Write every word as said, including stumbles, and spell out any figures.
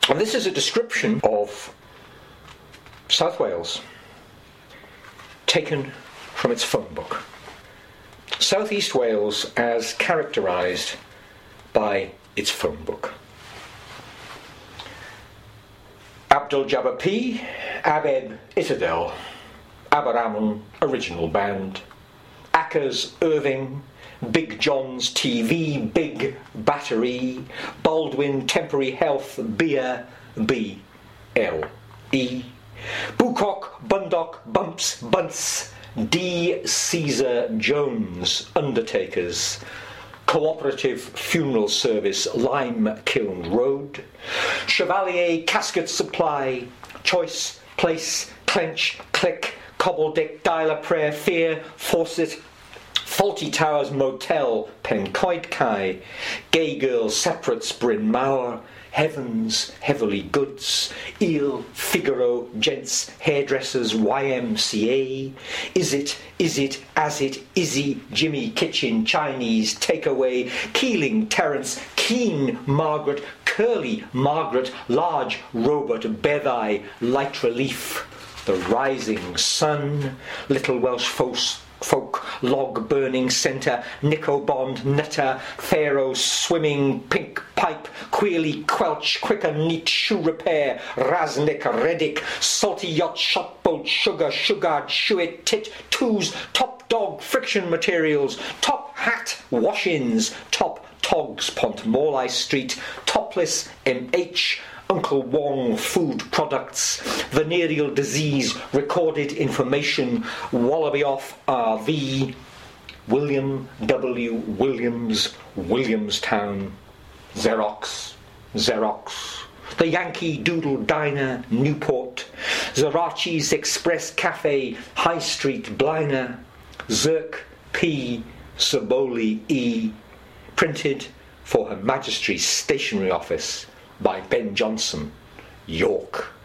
And this is a description of South Wales, taken from its phone book. South East Wales as characterised by its phone book. Abdul Jabbar P, Abeb Itadel, Aberamon Original Band, Ackers Irving, Big John's T V, Big Battery, Baldwin Temporary Health, Beer, B, L, E, Bucock, Bundock, Bumps, Bunce, D. Caesar Jones, Undertakers, Cooperative Funeral Service, Lime Kiln Road, Chevalier Casket Supply, Choice, Place, Clench, Click, Cobbledick, Dialer Prayer, Fear, Fawcett, Faulty Towers Motel, Pencoed Gay Girls Separates, Bryn Mawr, Heavens, Heavily Goods, Eel, Figaro, Gents, Hairdressers, Y M C A, Is It, Is It, As It, Izzy, Jimmy Kitchen, Chinese, Takeaway, Keeling, Terence, Keen, Margaret, Curly, Margaret, Large, Robert, Beddai, Light Relief, The Rising Sun, Little Welsh Folk, Folk, Log Burning Centre, Nicobond, Nutter, Pharaoh, Swimming, Pink Pipe, Queely, Quelch, Quicker Neat, Shoe Repair, Rasnick, Reddick, Salty Yacht, Shotboat, Sugar, Sugard, Shuit, Tit, Twos, Top Dog, Friction Materials, Top Hat, Wash-ins, Top Togs, Pontmorlai Street, Topless, M H, Uncle Wong Food Products, Venereal Disease, Recorded Information, Wallaby Off R V, William W. Williams, Williamstown, Xerox, Xerox, The Yankee Doodle Diner, Newport, Zarachi's Express Cafe, High Street, Bliner, Zirk P. Saboli E. Printed for Her Majesty's Stationery Office by Ben Jonson, York.